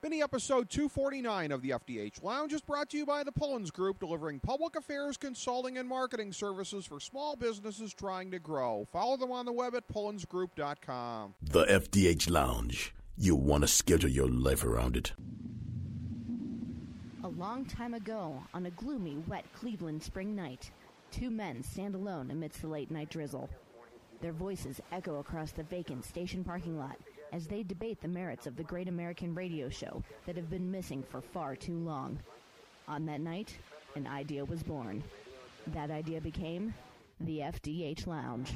Mini episode 249 of the FDH Lounge is brought to you by the Pullens Group, delivering public affairs, consulting, and marketing services for small businesses trying to grow. Follow them on the web at pullensgroup.com. The FDH Lounge. You want to schedule your life around it. A long time ago, on a gloomy, wet Cleveland spring night, two men stand alone amidst the late-night drizzle. Their voices echo across the vacant station parking lot as they debate the merits of the great American radio show that have been missing for far too long. On that night, an idea was born. That idea became the FDH Lounge.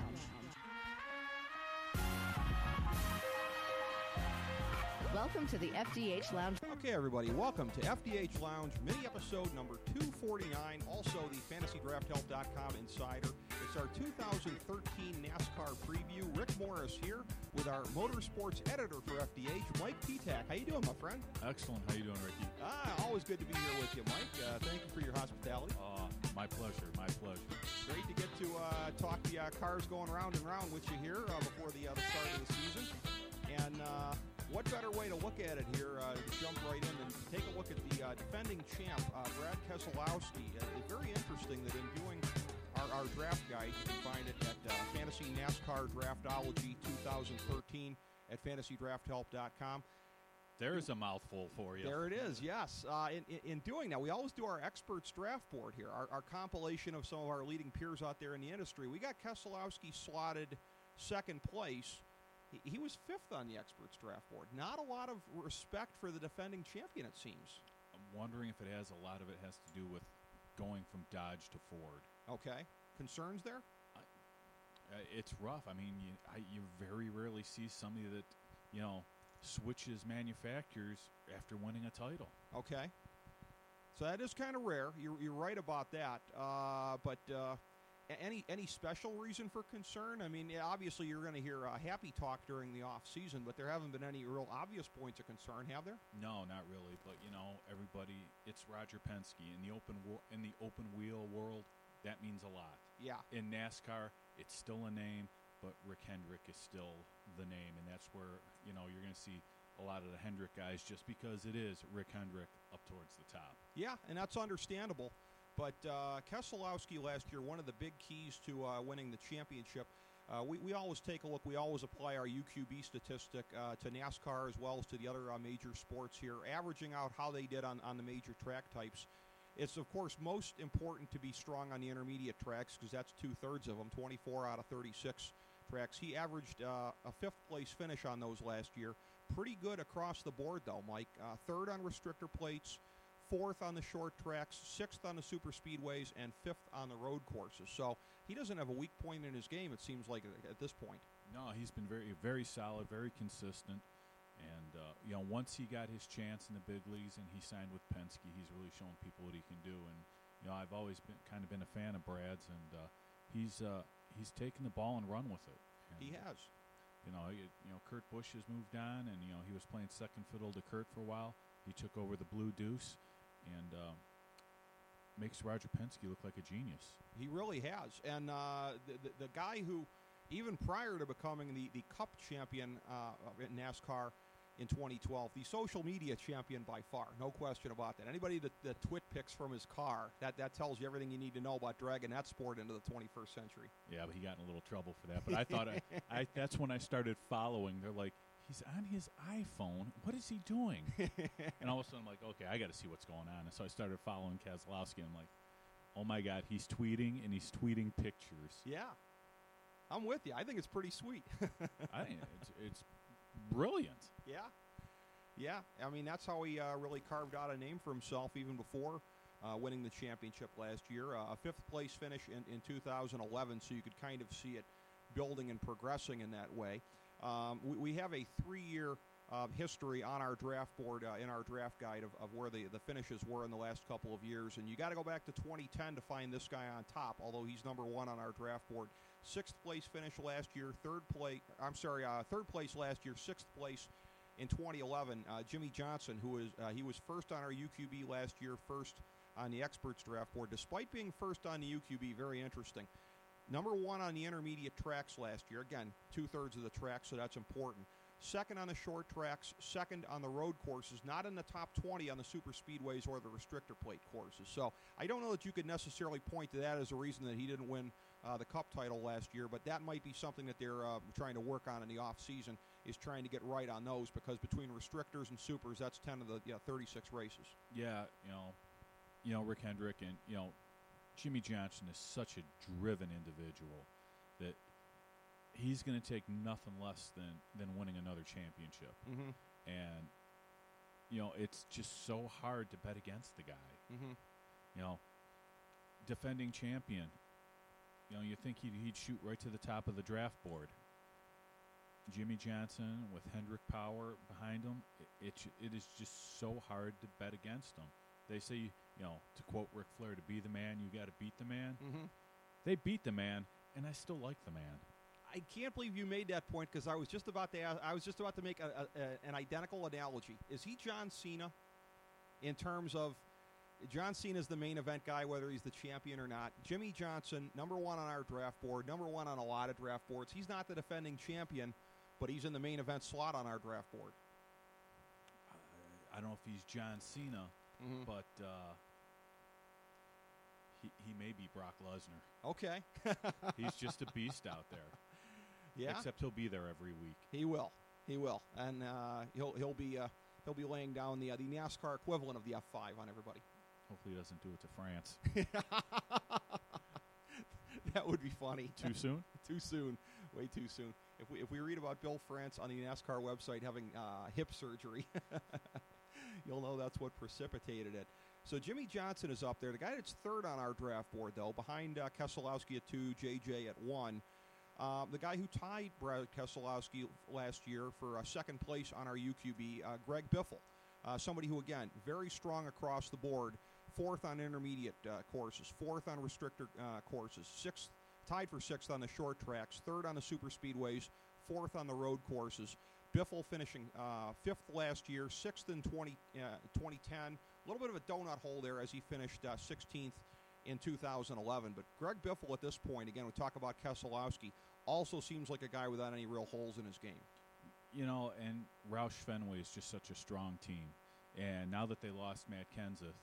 Welcome to the FDH Lounge. Okay, everybody, welcome to FDH Lounge mini episode number 249, also the FantasyDraftHelp.com Insider. It's our 2013 NASCAR preview. Rick Morris here with our motorsports editor for FDH, Mike Petak. How you doing, my friend? Excellent. How you doing, Ricky? Always good to be here with you, Mike. Thank you for your hospitality. My pleasure. My pleasure. Great to get to talk the cars going round and round with you here before the start of the season. And what better way to look at it here, to jump right in and take a look at the defending champ, Brad Keselowski. It's very interesting that in doing our draft guide, you can find it at Fantasy NASCAR Draftology 2013 at FantasyDraftHelp.com. There's a mouthful for you. There it is, yes. In doing that, we always do our experts draft board here, our compilation of some of our leading peers out there in the industry. We got Keselowski slotted second place. He was fifth on the experts draft board. Not a lot of respect for the defending champion, it seems. I'm wondering if a lot of it has to do with going from Dodge to Ford. Okay. Concerns there? It's rough. I mean, you very rarely see somebody that, switches manufacturers after winning a title. Okay. So that is kind of rare. You're right about that. But any special reason for concern? I mean, obviously you're going to hear happy talk during the off season, but there haven't been any real obvious points of concern, have there? No, not really. But everybody, it's Roger Penske in the open wheel world. That means a lot. Yeah. In NASCAR, it's still a name, but Rick Hendrick is still the name, and that's where you're going to see a lot of the Hendrick guys, just because it is Rick Hendrick up towards the top. Yeah, and that's understandable. But Keselowski last year, one of the big keys to winning the championship, we always take a look. We always apply our UQB statistic to NASCAR as well as to the other major sports here, averaging out how they did on the major track types. It's, of course, most important to be strong on the intermediate tracks because that's two-thirds of them, 24 out of 36 tracks. He averaged a fifth-place finish on those last year. Pretty good across the board, though, Mike. Third on restrictor plates, fourth on the short tracks, sixth on the super speedways, and fifth on the road courses. So he doesn't have a weak point in his game, it seems like, at this point. No, he's been very, very solid, very consistent. And, once he got his chance in the big leagues and he signed with Penske, he's really shown people what he can do. And, I've always been a fan of Brad's, and he's taken the ball and run with it. And, he has. Kurt Busch has moved on, and, he was playing second fiddle to Kurt for a while. He took over the Blue Deuce and makes Roger Penske look like a genius. He really has. And the guy who, even prior to becoming the Cup champion in NASCAR in 2012, the social media champion by far, no question about that. Anybody that twit pics from his car, that tells you everything you need to know about dragging that sport into the 21st century. Yeah, but he got in a little trouble for that. But I thought that's when I started following. They're like, he's on his iPhone. What is he doing? And all of a sudden, I'm like, okay, I got to see what's going on. And so I started following Keselowski, and I'm like, oh, my God, he's tweeting, and he's tweeting pictures. Yeah. I'm with you. I think it's pretty sweet. I think it's brilliant. Yeah. Yeah. I mean, that's how he really carved out a name for himself even before winning the championship last year. A fifth-place finish in 2011, so you could kind of see it building and progressing in that way. We have a 3-year history on our draft board in our draft guide of where the finishes were in the last couple of years. And you got to go back to 2010 to find this guy on top, although he's number one on our draft board. Sixth place finish last year, third place last year, sixth place in 2011. Jimmy Johnson, he was first on our UQB last year, first on the experts draft board, despite being first on the UQB. Very interesting. Number one on the intermediate tracks last year. Again, two-thirds of the track, so that's important. second on the short tracks, second on the road courses, not in the top 20 on the super speedways or the restrictor plate courses. So I don't know that you could necessarily point to that as a reason that he didn't win the Cup title last year, but that might be something that they're trying to work on in the off season, is trying to get right on those, because between restrictors and supers, that's 10 of the 36 races. Yeah, Rick Hendrick and Jimmy Johnson is such a driven individual that he's going to take nothing less than winning another championship. Mm-hmm. And it's just so hard to bet against the guy. Mm-hmm. Defending champion. You think he'd shoot right to the top of the draft board. Jimmy Johnson with Hendrick Power behind him, it is just so hard to bet against him. They say, to quote Ric Flair, to be the man, you got to beat the man. Mm-hmm. They beat the man, and I still like the man. I can't believe you made that point, because I was just about to make an identical analogy. Is he John Cena in terms of John Cena's the main event guy, whether he's the champion or not? Jimmy Johnson, number one on our draft board, number one on a lot of draft boards. He's not the defending champion, but he's in the main event slot on our draft board. I don't know if he's John Cena, mm-hmm. but he may be Brock Lesnar. Okay. He's just a beast out there. Yeah. Except he'll be there every week. He will, and he'll be laying down the NASCAR equivalent of the F5 on everybody. Hopefully, he doesn't do it to France. That would be funny. Too soon? Too soon. Way too soon. If we read about Bill France on the NASCAR website having hip surgery, you'll know that's what precipitated it. So Jimmy Johnson is up there. The guy that's third on our draft board, though, behind Keselowski at 2, JJ at 1. The guy who tied Brad Keselowski last year for second place on our UQB, Greg Biffle. Somebody who, again, very strong across the board. Fourth on intermediate courses, fourth on restrictor courses, tied for sixth on the short tracks, third on the super speedways, fourth on the road courses. Biffle finishing fifth last year, sixth in 2010. A little bit of a donut hole there as he finished 16th in 2011. But Greg Biffle at this point, again, we talk about Keselowski, also seems like a guy without any real holes in his game. And Roush Fenway is just such a strong team. And now that they lost Matt Kenseth,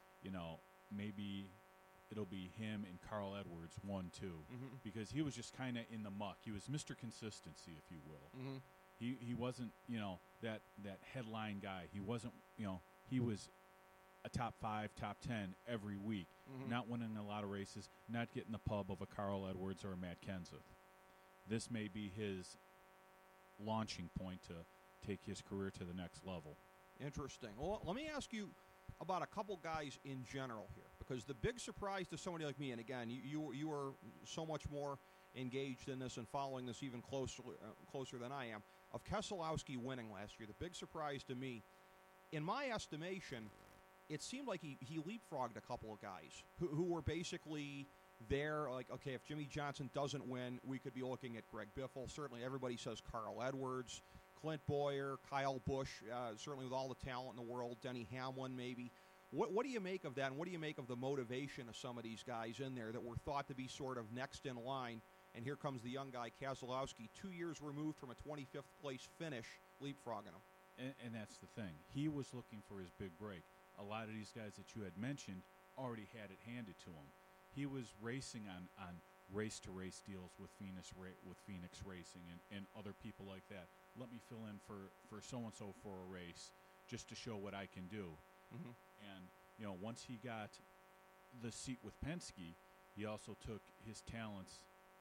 maybe it'll be him and Carl Edwards 1-2, mm-hmm. because he was just kind of in the muck. He was Mr. Consistency, if you will. Mm-hmm. He wasn't, that headline guy. He wasn't, he was a top 5, top 10 every week, mm-hmm. not winning a lot of races, not getting the pub of a Carl Edwards or a Matt Kenseth. This may be his launching point to take his career to the next level. Interesting. Well, let me ask you about a couple guys in general here, because the big surprise to somebody like me, and again, you are so much more engaged in this and following this even closer than I am, of Keselowski winning last year. The big surprise to me, in my estimation, it seemed like he leapfrogged a couple of guys who were basically there, like, okay, if Jimmy Johnson doesn't win, we could be looking at Greg Biffle. Certainly everybody says Carl Edwards, Clint Boyer, Kyle Busch, certainly with all the talent in the world, Denny Hamlin maybe. What do you make of that, and what do you make of the motivation of some of these guys in there that were thought to be sort of next in line? And here comes the young guy, Keselowski, 2 years removed from a 25th place finish, leapfrogging him. And that's the thing. He was looking for his big break. A lot of these guys that you had mentioned already had it handed to him. He was racing on race-to-race deals with Phoenix Racing and other people like that. Let me fill in for so-and-so for a race just to show what I can do. Mm-hmm. And, once he got the seat with Penske, he also took his talents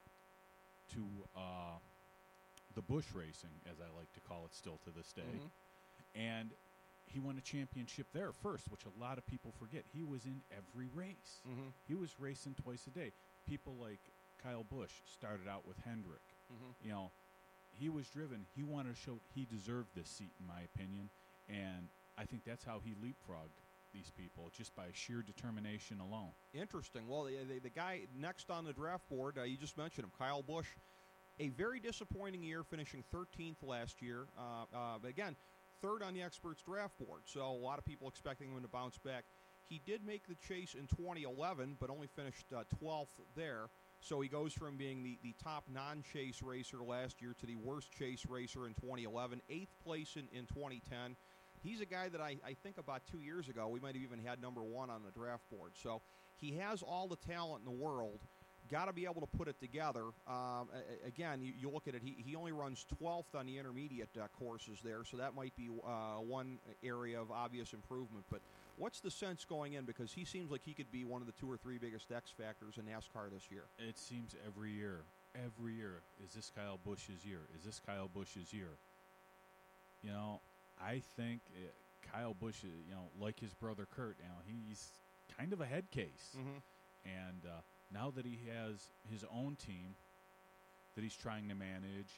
to the Busch Racing, as I like to call it still to this day. Mm-hmm. And he won a championship there first, which a lot of people forget. He was in every race. Mm-hmm. He was racing twice a day. People like Kyle Busch started out with Hendrick. Mm-hmm. He was driven. He wanted to show he deserved this seat, in my opinion. And I think that's how he leapfrogged these people, just by sheer determination alone. Interesting. Well, the guy next on the draft board, you just mentioned him, Kyle Busch. A very disappointing year, finishing 13th last year. But again, third on the experts draft board, so a lot of people expecting him to bounce back. He did make the chase in 2011, but only finished 12th there. So he goes from being the top non-chase racer last year to the worst chase racer in 2011, 8th place in 2010. He's a guy that I think about 2 years ago, we might have even had number 1 on the draft board. So he has all the talent in the world. Got to be able to put it together. Again, you look at it, he only runs 12th on the intermediate courses there, so that might be one area of obvious improvement. But what's the sense going in? Because he seems like he could be one of the 2 or 3 biggest X factors in NASCAR this year. It seems every year. Every year. Is this Kyle Busch's year? Is this Kyle Busch's year? You know, I think Kyle Busch, like his brother Kurt, he's kind of a head case. Mm-hmm. And now that he has his own team that he's trying to manage,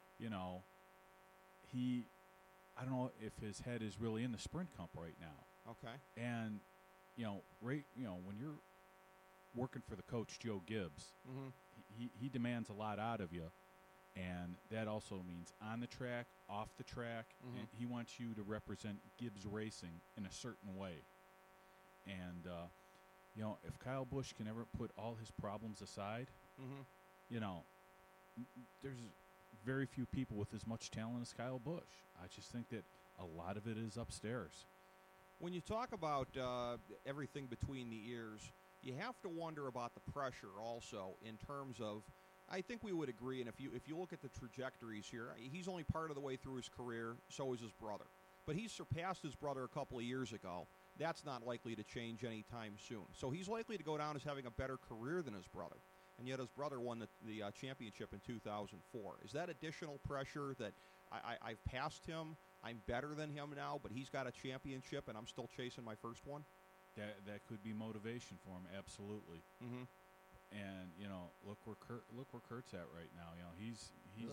I don't know if his head is really in the Sprint Cup right now. Okay. And, when you're working for the coach, Joe Gibbs, mm-hmm. he demands a lot out of you. And that also means on the track, off the track, mm-hmm. and he wants you to represent Gibbs Racing in a certain way. And, if Kyle Busch can ever put all his problems aside, mm-hmm. There's very few people with as much talent as Kyle Busch. I just think that a lot of it is upstairs. When you talk about everything between the ears, you have to wonder about the pressure also in terms of, I think we would agree, and if you look at the trajectories here, he's only part of the way through his career, so is his brother. But he's surpassed his brother a couple of years ago. That's not likely to change anytime soon. So he's likely to go down as having a better career than his brother. And yet his brother won the championship in 2004. Is that additional pressure that I've passed him, I'm better than him now, but he's got a championship and I'm still chasing my first one? That could be motivation for him, absolutely. Mm-hmm. And look where Kurt's at right now. He's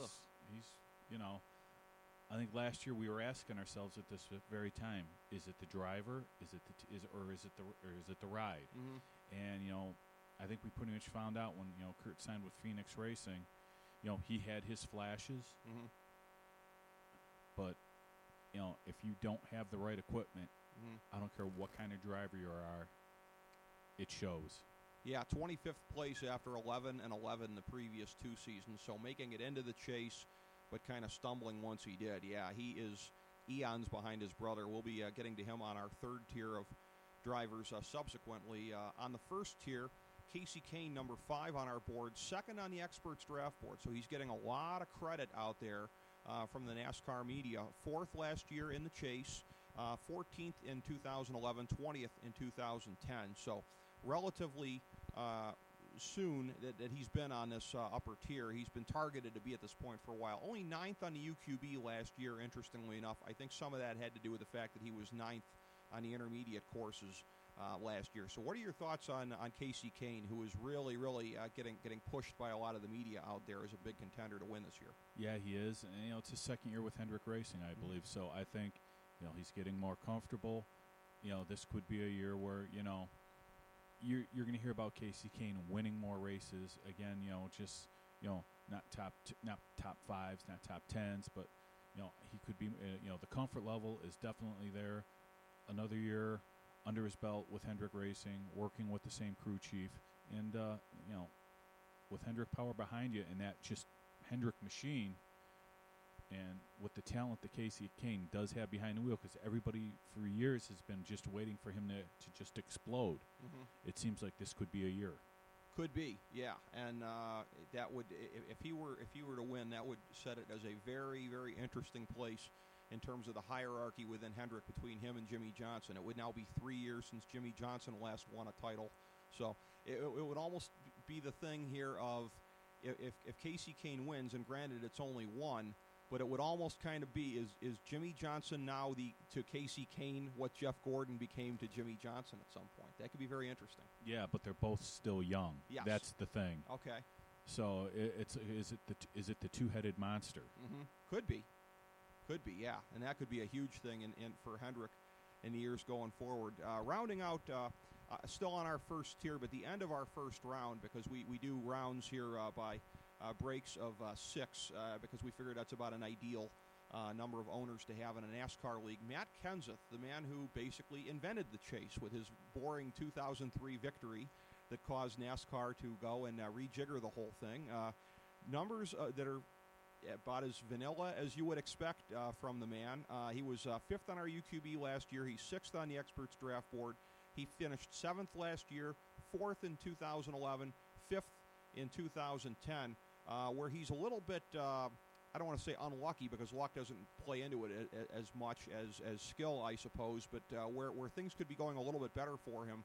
I think last year we were asking ourselves at this very time: is it the driver? Is it the ride? Mm-hmm. And I think we pretty much found out when Kurt signed with Phoenix Racing. He had his flashes, mm-hmm. but if you don't have the right equipment, mm-hmm. I don't care what kind of driver you are, it shows. Yeah, 25th place after 11 and 11 the previous 2 seasons, so making it into the chase, but kind of stumbling once he did. Yeah, he is eons behind his brother. We'll be getting to him on our third tier of drivers subsequently. On the first tier, Kasey Kahne, number 5 on our board, second on the experts draft board, so he's getting a lot of credit out there from the NASCAR media. 4th last year in the chase, 14th in 2011, 20th in 2010, so relatively soon that he's been on this upper tier. He's been targeted to be at this point for a while. Only 9th on the UQB last year, interestingly enough. I think some of that had to do with the fact that he was 9th on the intermediate courses last year. So what are your thoughts on Kasey Kahne, who is really getting pushed by a lot of the media out there as a big contender to win this year? Yeah, he is. And, it's his second year with Hendrick Racing, I believe. So I think, he's getting more comfortable. This could be a year where, you're going to hear about Kasey Kahne winning more races. Again, not top 5s, not top 10s, but, he could be, the comfort level is definitely there. Another year under his belt with Hendrick Racing, working with the same crew chief, and with Hendrick Power behind you and that just Hendrick machine, and with the talent that Kasey Kahne does have behind the wheel, because everybody for years has been just waiting for him to just explode. Mm-hmm. It seems like this could be a year. Could be, yeah, and that would, if he were to win, that would set it as a very, very interesting place in terms of the hierarchy within Hendrick between him and Jimmie Johnson. It would now be 3 years since Jimmie Johnson last won a title. So it would almost be the thing here of if Kasey Kahne wins, and granted it's only one, but it would almost kind of be, is Jimmie Johnson now to Kasey Kahne what Jeff Gordon became to Jimmie Johnson at some point? That could be very interesting. Yeah, but they're both still young. Yes. That's the thing. Okay. So is it the two-headed monster? Mm-hmm. Could be, yeah, and that could be a huge thing in for Hendrick in the years going forward. Rounding out, still on our first tier, but the end of our first round, because we do rounds here by breaks of 6, because we figured that's about an ideal number of owners to have in a NASCAR league. Matt Kenseth, the man who basically invented the chase with his boring 2003 victory that caused NASCAR to go and rejigger the whole thing. Numbers that are about as vanilla as you would expect from the man. He was 5th on our UQB last year. He's 6th on the Experts Draft Board. He finished 7th last year, 4th in 2011, 5th in 2010, where he's a little bit, I don't want to say unlucky because luck doesn't play into it as much as skill, I suppose, but where things could be going a little bit better for him.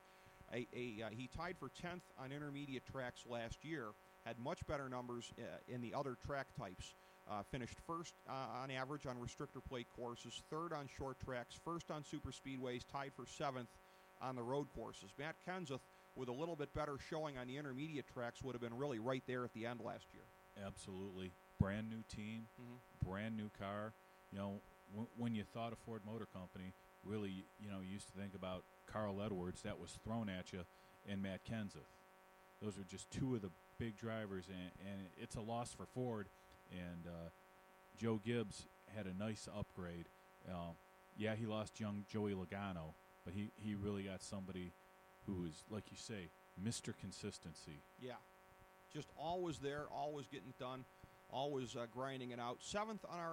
He tied for 10th on intermediate tracks last year, had much better numbers in the other track types. Finished 1st on average on restrictor plate courses, 3rd on short tracks, 1st on super speedways, tied for 7th on the road courses. Matt Kenseth, with a little bit better showing on the intermediate tracks, would have been really right there at the end last year. Absolutely. Brand new team, brand new car. You know, when you thought of Ford Motor Company, really, you know, you used to think about Carl Edwards, that was thrown at you, and Matt Kenseth. Those are just two of the big drivers, and it's a loss for Ford. And Joe Gibbs had a nice upgrade. Yeah, he lost young Joey Logano, but he really got somebody who is, like you say, Mr. Consistency. Yeah, just always there, always getting it done, always grinding it out. 7th on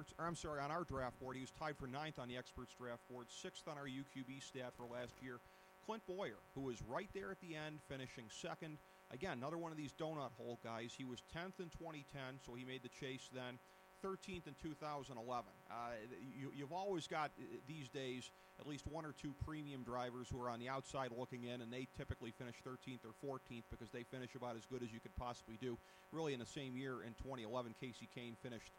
on our draft board. He was tied for 9th on the Experts Draft Board, 6th on our UQB stat for last year. Clint Boyer, who was right there at the end, finishing 2nd. Again, another one of these donut hole guys. He was 10th in 2010, so he made the chase then. 13th in 2011. You've always got, these days, at least one or two premium drivers who are on the outside looking in, and they typically finish 13th or 14th because they finish about as good as you could possibly do. Really, in the same year, in 2011, Casey Kane finished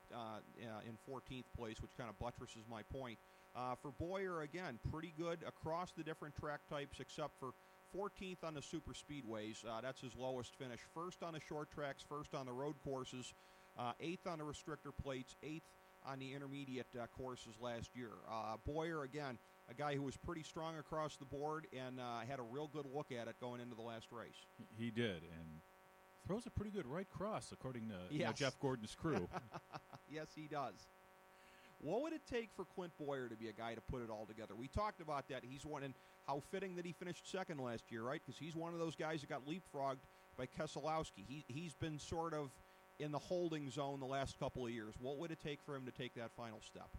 in 14th place, which kind of buttresses my point. For Boyer, again, pretty good across the different track types except for 14th on the super speedways. That's his lowest finish. 1st on the short tracks, 1st on the road courses, 8th on the restrictor plates, 8th on the intermediate courses last year. Boyer, again, a guy who was pretty strong across the board and had a real good look at it going into the last race. He did, and throws a pretty good right cross, according to yes. Jeff Gordon's crew. Yes, he does. What would it take for Clint Boyer to be a guy to put it all together? We talked about that. He's one, and how fitting that he finished 2nd last year, right? Because he's one of those guys that got leapfrogged by Keselowski. He's been sort of in the holding zone the last couple of years. What would it take for him to take that final step?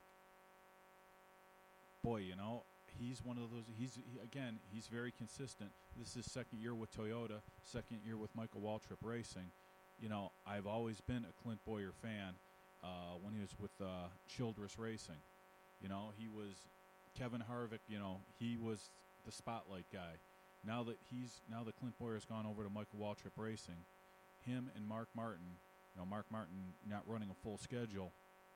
Boy, you know, he's one of those. He's very consistent. This is 2nd year with Toyota, 2nd year with Michael Waltrip Racing. You know, I've always been a Clint Boyer fan. When he was with Childress Racing, you know, he was Kevin Harvick. You know, he was the spotlight guy. Now that Clint Boyer's gone over to Michael Waltrip Racing, him and Mark Martin. You know, Mark Martin not running a full schedule,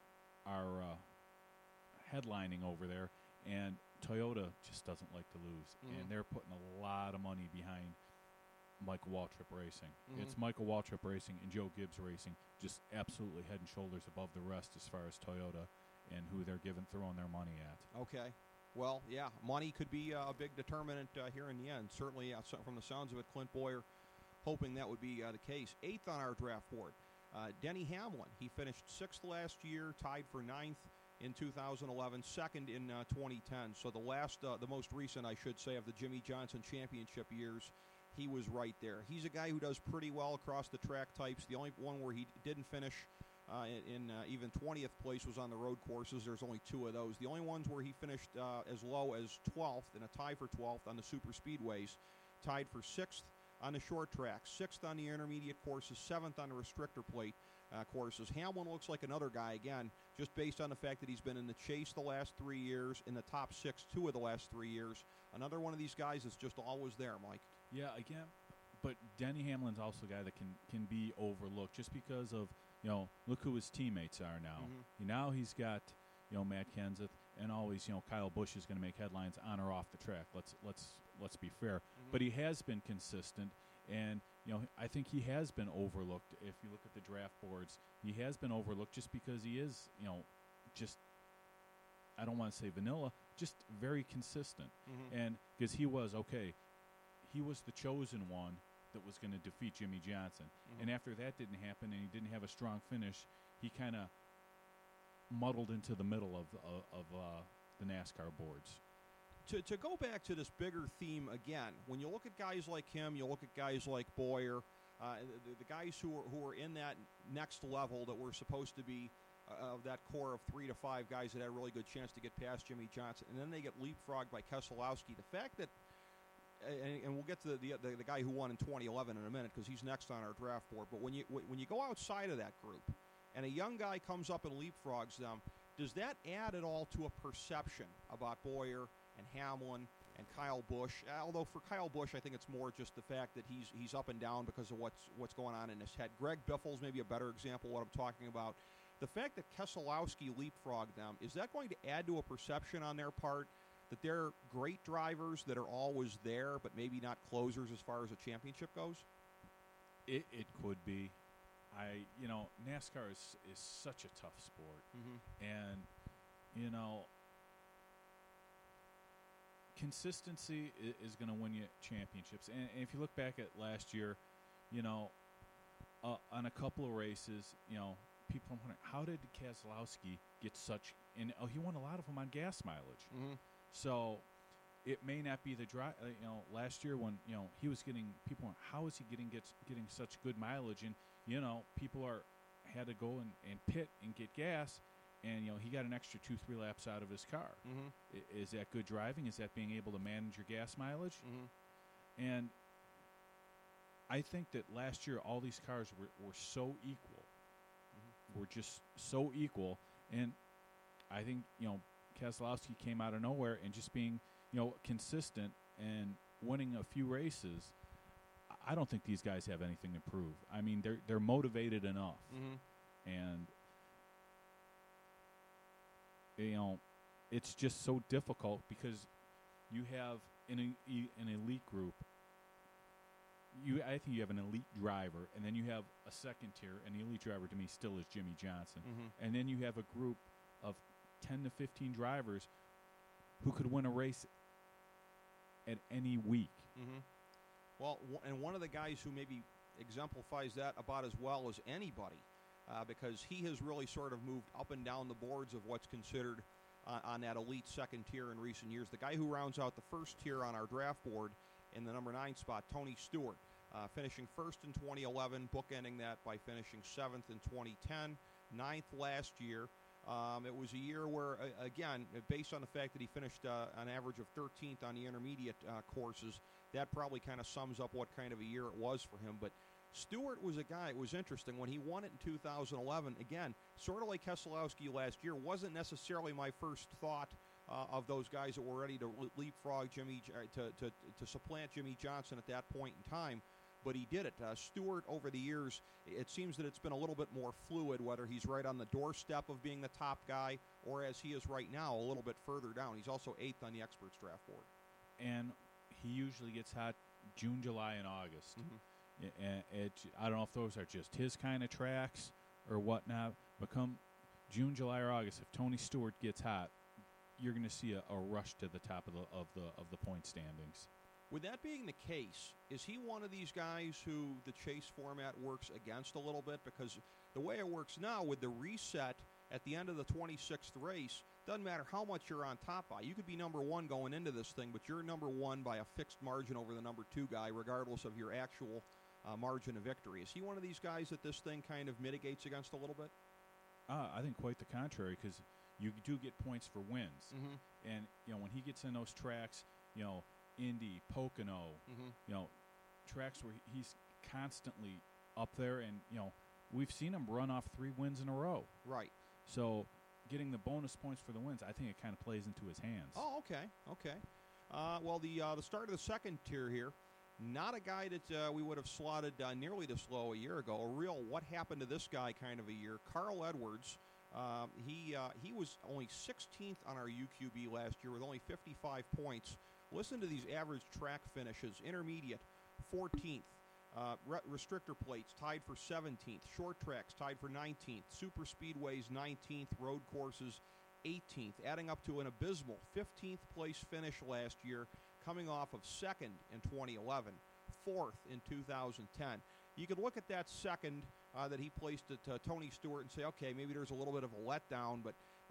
are headlining over there, and Toyota just doesn't like to lose, and they're putting a lot of money behind Michael Waltrip Racing. It's Michael Waltrip Racing and Joe Gibbs Racing, just absolutely head and shoulders above the rest as far as Toyota and who they're throwing their money at. Okay. Well, yeah, money could be a big determinant here in the end. Certainly, from the sounds of it, Clint Boyer hoping that would be the case. 8th on our draft board, Denny Hamlin. He finished 6th last year, tied for 9th in 2011, 2nd in 2010. So the most recent, I should say, of the Jimmy Johnson championship years, he was right there. He's a guy who does pretty well across the track types. The only one where he didn't finish in even 20th place was on the road courses. There's only 2 of those. The only ones where he finished as low as 12th in a tie for 12th on the super speedways, tied for 6th on the short tracks, 6th on the intermediate courses, 7th on the restrictor plate courses. Hamlin looks like another guy, again, just based on the fact that he's been in the chase the last 3 years, in the top 6 2 of the last 3 years. Another one of these guys that's just always there, Mike. Yeah, again, but Denny Hamlin's also a guy that can be overlooked just because of, you know, look who his teammates are now. Now he's got, you know, Matt Kenseth, and always, you know, Kyle Busch is going to make headlines on or off the track. Let's be fair. But he has been consistent, and, you know, I think he has been overlooked. If you look at the draft boards, he has been overlooked just because he is, you know, just, I don't want to say vanilla, just very consistent. And because he was the chosen one that was going to defeat Jimmy Johnson. And after that didn't happen and he didn't have a strong finish, he kind of muddled into the middle of the NASCAR boards. To go back to this bigger theme again, when you look at guys like him, you look at guys like Boyer, the guys who are in that next level that were supposed to be of that core of 3 to 5 guys that had a really good chance to get past Jimmy Johnson, and then they get leapfrogged by Keselowski. The fact that, and we'll get to the guy who won in 2011 in a minute because he's next on our draft board, but when you go outside of that group and a young guy comes up and leapfrogs them, does that add at all to a perception about Boyer and Hamlin and Kyle Busch? Although for Kyle Busch, I think it's more just the fact that he's up and down because of what's going on in his head. Greg Biffle's maybe a better example of what I'm talking about. The fact that Keselowski leapfrogged them, is that going to add to a perception on their part that they're great drivers that are always there but maybe not closers as far as a championship goes? It could be. NASCAR is such a tough sport. Mm-hmm. And, consistency is going to win you championships. And if you look back at last year, on a couple of races, people are wondering, how did Keselowski get such – and he won a lot of them on gas mileage. Mm-hmm. So it may not be the drive. Last year when he was getting people went, how is he getting such good mileage? And people had to go and pit and get gas, and he got an extra 2-3 laps out of his car. Mm-hmm. Is that good driving? Is that being able to manage your gas mileage? Mm-hmm. And I think that last year all these cars were so equal. Mm-hmm. Were just so equal, and I think Keselowski came out of nowhere and just being consistent and winning a few races. I don't think these guys have anything to prove. I mean, they're motivated enough, mm-hmm. and it's just so difficult because you have an elite group. I think you have an elite driver, and then you have a second tier, and the elite driver to me still is Jimmy Johnson. Mm-hmm. And then you have a group of 10 to 15 drivers who could win a race at any week. Mm-hmm. Well, and one of the guys who maybe exemplifies that about as well as anybody, because he has really sort of moved up and down the boards of what's considered on that elite second tier in recent years. The guy who rounds out the first tier on our draft board in the number 9 spot, Tony Stewart, finishing first in 2011, bookending that by finishing 7th in 2010, 9th last year. It was a year where, again, based on the fact that he finished an average of 13th on the intermediate courses, that probably kind of sums up what kind of a year it was for him. But Stewart was a guy, it was interesting, when he won it in 2011, again, sort of like Keselowski last year, wasn't necessarily my first thought of those guys that were ready to leapfrog to supplant Jimmy Johnson at that point in time. But he did it. Stewart, over the years, it seems that it's been a little bit more fluid, whether he's right on the doorstep of being the top guy or, as he is right now, a little bit further down. He's also 8th on the experts draft board. And he usually gets hot June, July, and August. Mm-hmm. And I don't know if those are just his kind of tracks or whatnot, but come June, July, or August, if Tony Stewart gets hot, you're going to see a rush to the top of the point standings. With that being the case, is he one of these guys who the chase format works against a little bit? Because the way it works now with the reset at the end of the 26th race, doesn't matter how much you're on top by. You could be number 1 going into this thing, but you're number 1 by a fixed margin over the number 2 guy, regardless of your actual margin of victory. Is he one of these guys that this thing kind of mitigates against a little bit? I think quite the contrary, because you do get points for wins. Mm-hmm. And, when he gets in those tracks, Indy, Pocono, mm-hmm. Tracks where he's constantly up there, and we've seen him run off 3 wins in a row. Right. So getting the bonus points for the wins, I think it kind of plays into his hands. Oh, okay. Well, the start of the second tier here, not a guy that we would have slotted nearly this low a year ago. A real what happened to this guy kind of a year. Carl Edwards. He was only 16th on our UQB last year with only 55 points. Listen to these average track finishes. Intermediate, 14th. Restrictor plates, tied for 17th. Short tracks, tied for 19th. Super speedways, 19th. Road courses, 18th. Adding up to an abysmal 15th place finish last year, coming off of 2nd in 2011. 4th in 2010. You could look at that second that he placed at Tony Stewart and say, okay, maybe there's a little bit of a letdown, but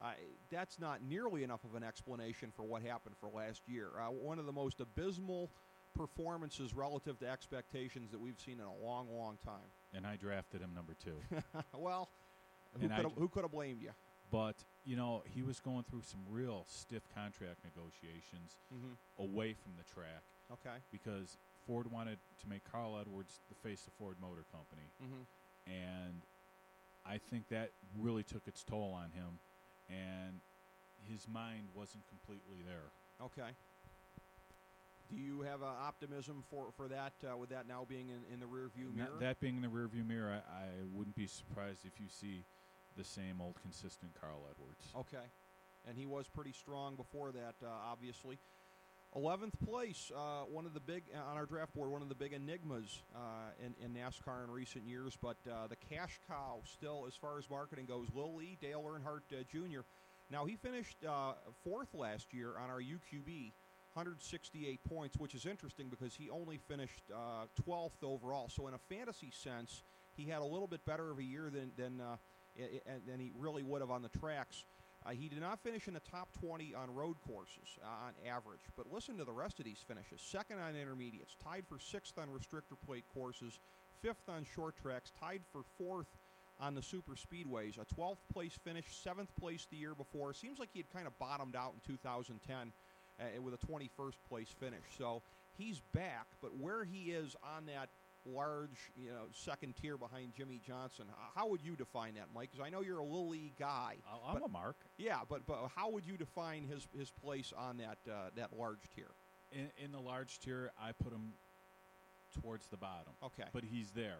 That's not nearly enough of an explanation for what happened for last year. One of the most abysmal performances relative to expectations that we've seen in a long, long time. And I drafted him number 2. Well, who could have blamed you? But, he was going through some real stiff contract negotiations away from the track. Okay. Because Ford wanted to make Carl Edwards the face of Ford Motor Company. And I think that really took its toll on him. And his mind wasn't completely there. Okay. Do you have optimism for that, with that now being in the rearview mirror? That being in the rearview mirror, I wouldn't be surprised if you see the same old consistent Carl Edwards. Okay. And he was pretty strong before that, obviously. 11th place, one of the big, on our draft board, one of the big enigmas in NASCAR in recent years, but the cash cow still, as far as marketing goes, Lil Lee, Dale Earnhardt Jr. Now, he finished 4th last year on our UQB, 168 points, which is interesting because he only finished 12th overall. So in a fantasy sense, he had a little bit better of a year than he really would have on the tracks. He did not finish in the top 20 on road courses on average, but listen to the rest of these finishes. 2nd on intermediates, tied for 6th on restrictor plate courses, 5th on short tracks, tied for 4th on the super speedways, a 12th place finish, 7th place the year before. Seems like he had kind of bottomed out in 2010 with a 21st place finish. So he's back, but where he is on that large, second tier behind Jimmy Johnson, how would you define that, Mike? Because I know you're a Lil Lee guy. I'm a mark. Yeah, but how would you define his place on that large tier? In the large tier, I put him towards the bottom. Okay. But he's there.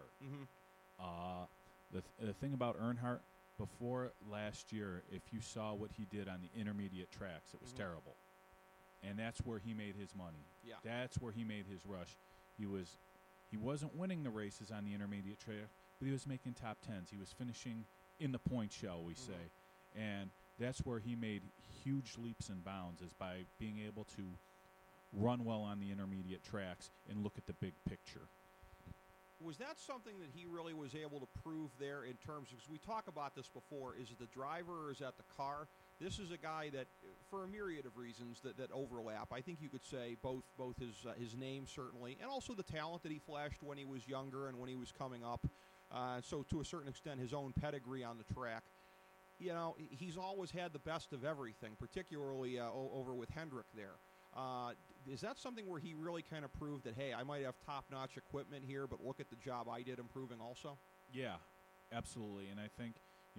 The thing about Earnhardt, before last year, if you saw what he did on the intermediate tracks, it was terrible. And that's where he made his money. Yeah. That's where he made his rush. He wasn't winning the races on the intermediate track, but he was making top 10s. He was finishing in the points, shall we say. And that's where he made huge leaps and bounds, is by being able to run well on the intermediate tracks and look at the big picture. Was that something that he really was able to prove there in terms of, because we talk about this before, is it the driver or is that the car? This is a guy that, for a myriad of reasons that overlap, I think you could say both his name certainly, and also the talent that he flashed when he was younger and when he was coming up. So to a certain extent, his own pedigree on the track. He's always had the best of everything, particularly over with Hendrick there. Is that something where he really kind of proved that, hey, I might have top-notch equipment here, but look at the job I did improving also? Yeah, absolutely. And I think,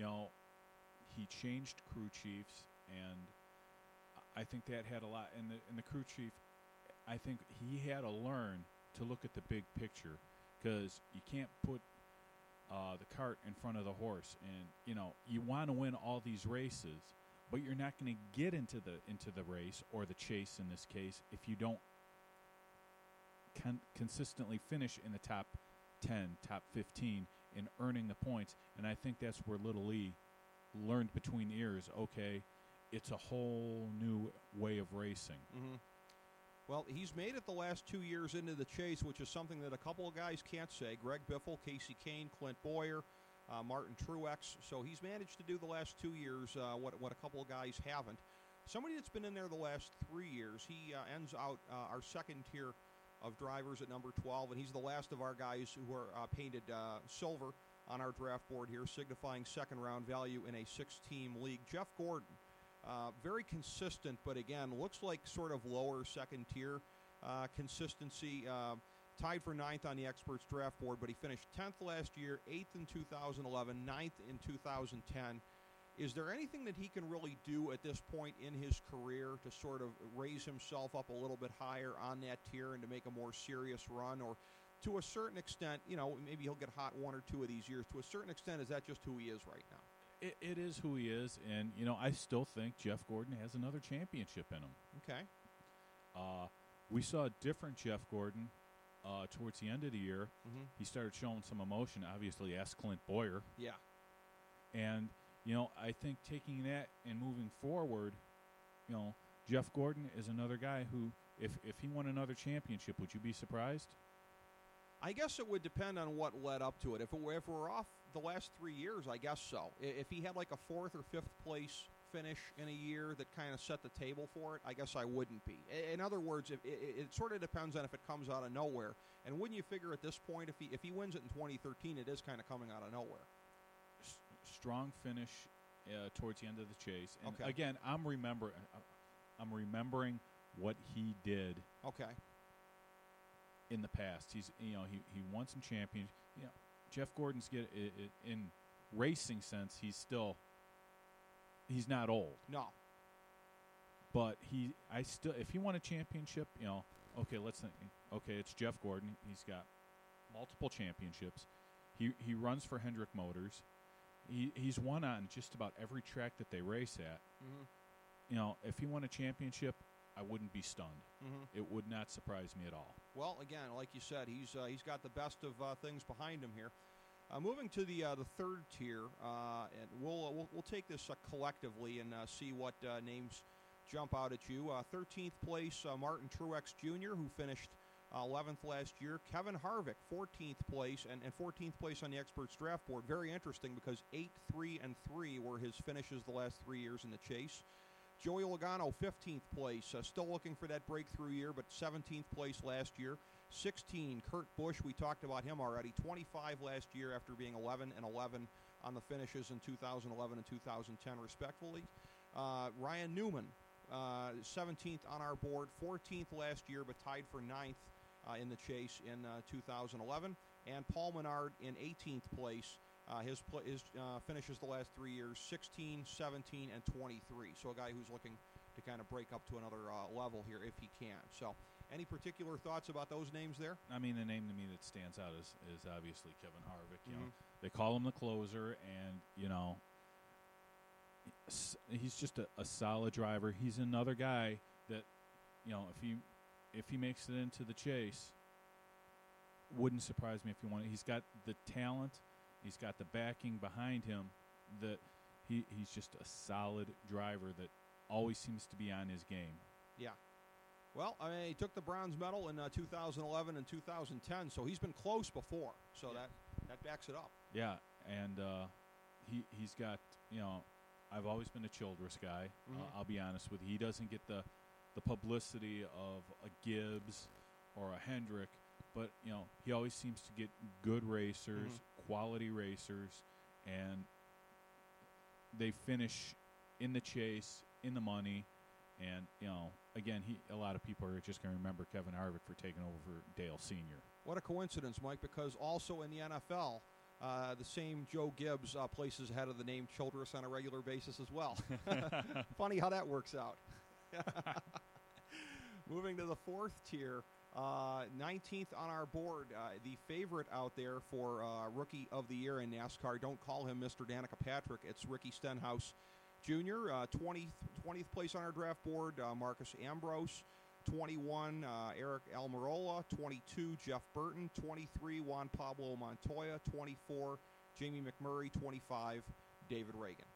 he changed crew chiefs, and I think that had a lot. And the crew chief, I think he had to learn to look at the big picture, because you can't put the cart in front of the horse. And, you want to win all these races, but you're not going to get into the race, or the chase in this case, if you don't consistently finish in the top 10, top 15 in earning the points. And I think that's where Little Lee learned between the ears, okay, it's a whole new way of racing. Well, he's made it the last 2 years into the chase, which is something that a couple of guys can't say. Greg Biffle, Casey Kane, Clint Boyer, Martin Truex. So he's managed to do the last 2 years what a couple of guys haven't. Somebody that's been in there the last 3 years, he ends out our second tier of drivers at number 12, and he's the last of our guys who are painted silver on our draft board here, signifying second-round value in a 6-team league. Jeff Gordon, very consistent, but again, looks like sort of lower second-tier consistency. Tied for 9th on the experts draft board, but he finished 10th last year, 8th in 2011, 9th in 2010. Is there anything that he can really do at this point in his career to sort of raise himself up a little bit higher on that tier and to make a more serious run? Or to a certain extent, maybe he'll get hot 1 or 2 of these years. To a certain extent, is that just who he is right now? It is who he is, and, I still think Jeff Gordon has another championship in him. Okay. We saw a different Jeff Gordon towards the end of the year. He started showing some emotion. Obviously, ask Clint Boyer. Yeah. And, I think taking that and moving forward, Jeff Gordon is another guy who, if he won another championship, would you be surprised? I guess it would depend on what led up to it. If we're off the last 3 years, I guess so. If he had like a 4th or 5th place finish in a year that kind of set the table for it, I guess I wouldn't be. In other words, it sort of depends on if it comes out of nowhere. And wouldn't you figure at this point, if he wins it in 2013, it is kind of coming out of nowhere? Strong finish towards the end of the chase. And okay. Again, I'm remembering what he did. Okay. In the past, he won some champions. Jeff Gordon's in racing sense. He's not old. No. But if he won a championship, okay, let's think. Okay, it's Jeff Gordon. He's got multiple championships. He runs for Hendrick Motors. He's won on just about every track that they race at. Mm-hmm. If he won a championship, I wouldn't be stunned. Mm-hmm. It would not surprise me at all. Well, again, like you said, he's got the best of things behind him here. Moving to the third tier, and we'll take this collectively and see what names jump out at you. 13th place, Martin Truex Jr., who finished 11th last year. Kevin Harvick, 14th place, and 14th place on the Experts Draft Board. Very interesting because 8, 3, and 3 were his finishes the last 3 years in the chase. Joey Logano, 15th place, still looking for that breakthrough year, but 17th place last year. 16, Kurt Busch, we talked about him already. 25 last year after being 11 and 11 on the finishes in 2011 and 2010, respectively. Ryan Newman, 17th on our board, 14th last year, but tied for 9th in the chase in 2011. And Paul Menard in 18th place. His finishes the last 3 years, 16, 17, and 23. So a guy who's looking to kind of break up to another level here if he can. So any particular thoughts about those names there? I mean, the name to me that stands out is obviously Kevin Harvick. Mm-hmm. They call him the closer, and, he's just a solid driver. He's another guy that, if he makes it into the chase, wouldn't surprise me if he won it. He's got the talent. He's got the backing behind him that he's just a solid driver that always seems to be on his game. Yeah. Well, I mean, he took the bronze medal in 2011 and 2010, so he's been close before. So yeah. that backs it up. Yeah, and he's got, I've always been a Childress guy. Mm-hmm. I'll be honest with you. He doesn't get the publicity of a Gibbs or a Hendrick. But, he always seems to get good racers, quality racers, and they finish in the chase, in the money. And, again, a lot of people are just going to remember Kevin Harvick for taking over for Dale Sr. What a coincidence, Mike, because also in the NFL, the same Joe Gibbs places ahead of the name Childress on a regular basis as well. Funny how that works out. Moving to the fourth tier. 19th on our board, the favorite out there for Rookie of the Year in NASCAR. Don't call him Mr. Danica Patrick. It's Ricky Stenhouse Jr. 20th place on our draft board, Marcus Ambrose. 21, Eric Almirola. 22, Jeff Burton. 23, Juan Pablo Montoya. 24, Jamie McMurray. 25, David Reagan.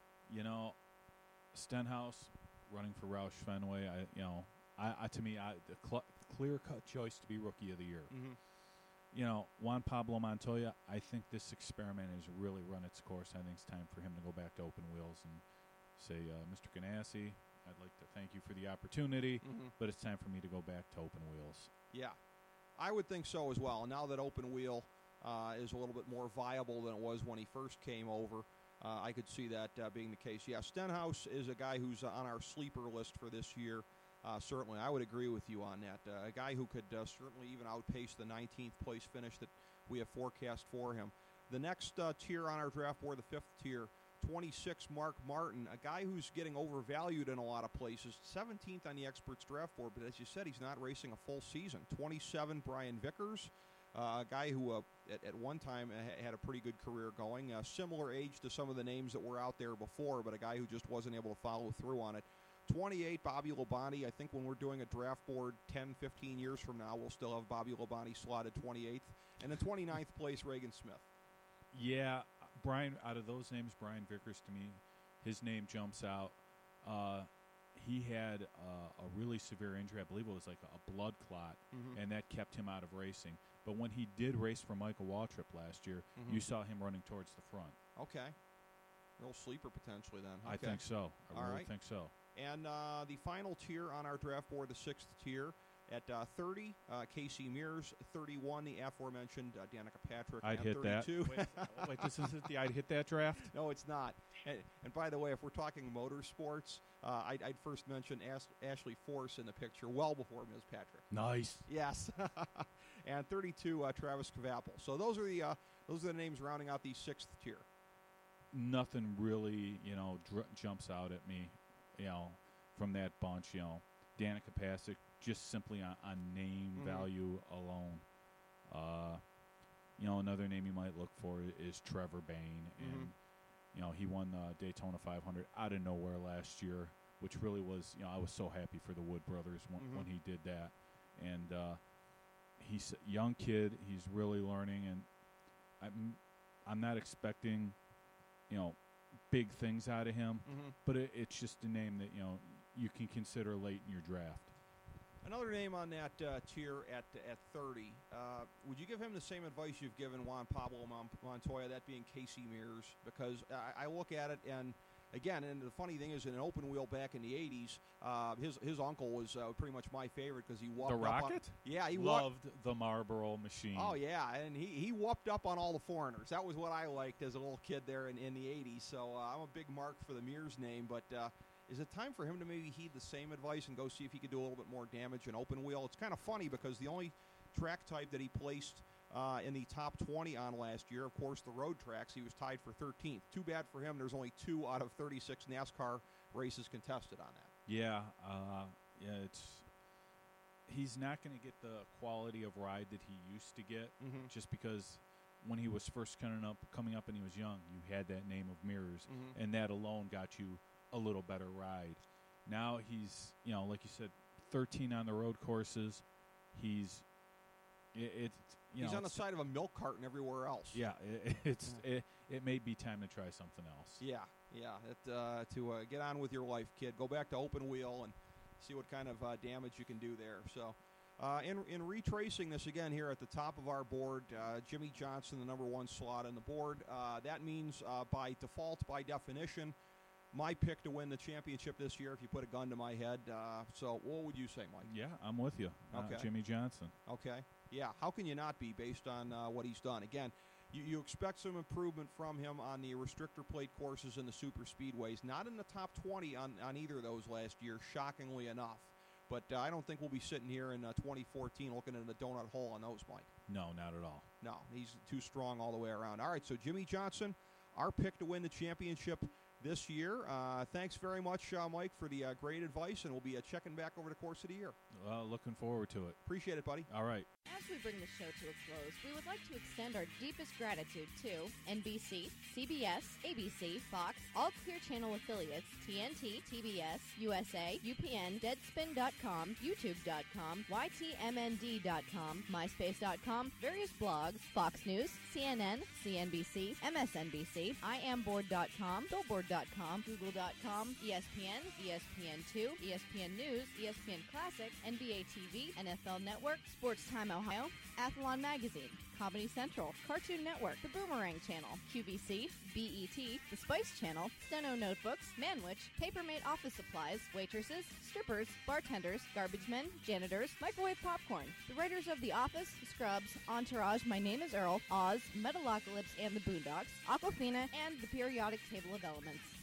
Stenhouse running for Roush Fenway. To me, the clear-cut choice to be Rookie of the Year. Mm-hmm. Juan Pablo Montoya, I think this experiment has really run its course. I think it's time for him to go back to open wheels and say, Mr. Ganassi, I'd like to thank you for the opportunity, but it's time for me to go back to open wheels. Yeah, I would think so as well. Now that open wheel is a little bit more viable than it was when he first came over, I could see that being the case. Yeah, Stenhouse is a guy who's on our sleeper list for this year. Certainly, I would agree with you on that. A guy who could certainly even outpace the 19th place finish that we have forecast for him. The next tier on our draft board, the fifth tier, 26, Mark Martin, a guy who's getting overvalued in a lot of places. 17th on the Experts Draft Board, but as you said, he's not racing a full season. 27, Brian Vickers, a guy who at one time had a pretty good career going. Similar age to some of the names that were out there before, but a guy who just wasn't able to follow through on it. 28, Bobby Labonte. I think when we're doing a draft board 10, 15 years from now, we'll still have Bobby Labonte slotted 28th. And then 29th place, Reagan Smith. Yeah, Brian, out of those names, Brian Vickers, to me, his name jumps out. He had a really severe injury. I believe it was like a blood clot, and that kept him out of racing. But when he did race for Michael Waltrip last year, you saw him running towards the front. Okay. Real sleeper potentially then. I Okay. think so. I All really right. think so. And the final tier on our draft board, the sixth tier, at 30, Casey Mears. 31, the aforementioned Danica Patrick. I'd and hit that. 32. Wait, this isn't the I'd hit that draft? No, it's not. And by the way, if we're talking motorsports, I'd first mention Ashley Force in the picture well before Ms. Patrick. Nice. Yes. And 32, Travis Kvapil. So those are the names rounding out the sixth tier. Nothing really, jumps out at me, from that bunch. Danica Patrick, just simply on name value alone. Another name you might look for is Trevor Bayne, and he won the Daytona 500 out of nowhere last year, which really was, I was so happy for the Wood brothers when he did that. And he's a young kid; he's really learning, and I'm not expecting, big things out of him, but it's just a name that you can consider late in your draft. Another name on that tier at 30. Would you give him the same advice you've given Juan Pablo Montoya, that being Casey Mears? Because I look at it, and again, and the funny thing is, in an open wheel back in the 80s, his uncle was pretty much my favorite because he whooped The up Rocket? he loved the Marlboro machine. Oh, yeah, and he whooped up on all the foreigners. That was what I liked as a little kid there in the 80s. So I'm a big mark for the Mears name, but is it time for him to maybe heed the same advice and go see if he could do a little bit more damage in open wheel? It's kind of funny because the only track type that he placed in the top 20 on last year, of course, the road tracks, he was tied for 13th. Too bad for him. There's only 2 out of 36 NASCAR races contested on that. Yeah, he's not going to get the quality of ride that he used to get, just because when he was first coming up and he was young, you had that name of Mears, and that alone got you a little better ride. Now he's, like you said, 13 on the road courses. He's on the side of a milk carton everywhere else. Yeah, it may be time to try something else. Yeah. To get on with your life, kid. Go back to open wheel and see what kind of damage you can do there. So, in retracing this again here at the top of our board, Jimmie Johnson, the number 1 slot on the board. That means by default, by definition, my pick to win the championship this year if you put a gun to my head. So what would you say, Mike? Yeah, I'm with you. Okay. Jimmie Johnson. Okay. Yeah, how can you not be based on what he's done? Again, you expect some improvement from him on the restrictor plate courses and the super speedways. Not in the top 20 on either of those last year, shockingly enough. But I don't think we'll be sitting here in 2014 looking at a donut hole on those, Mike. No, not at all. No, he's too strong all the way around. All right, so Jimmie Johnson, our pick to win the championship this year. Thanks very much, Mike, for the great advice, and we'll be checking back over the course of the year. Looking forward to it. Appreciate it, buddy. All right. As we bring the show to a close, we would like to extend our deepest gratitude to NBC, CBS, ABC, Fox, all Clear Channel affiliates, TNT, TBS, USA, UPN, Deadspin.com, YouTube.com, YTMND.com, MySpace.com, various blogs, Fox News, CNN, CNBC, MSNBC, IamBoard.com, Billboard.com, Google.com, ESPN, ESPN2, ESPN News, ESPN Classic, NBA TV, NFL Network, Sports Time Ohio, Athlon Magazine, Comedy Central, Cartoon Network, The Boomerang Channel, QVC, BET, The Spice Channel, Steno Notebooks, Manwich, Papermate Office Supplies, waitresses, strippers, bartenders, garbage men, janitors, microwave popcorn, the writers of The Office, Scrubs, Entourage, My Name is Earl, Oz, Metalocalypse and the Boondocks, Aquafina, and the periodic table of elements.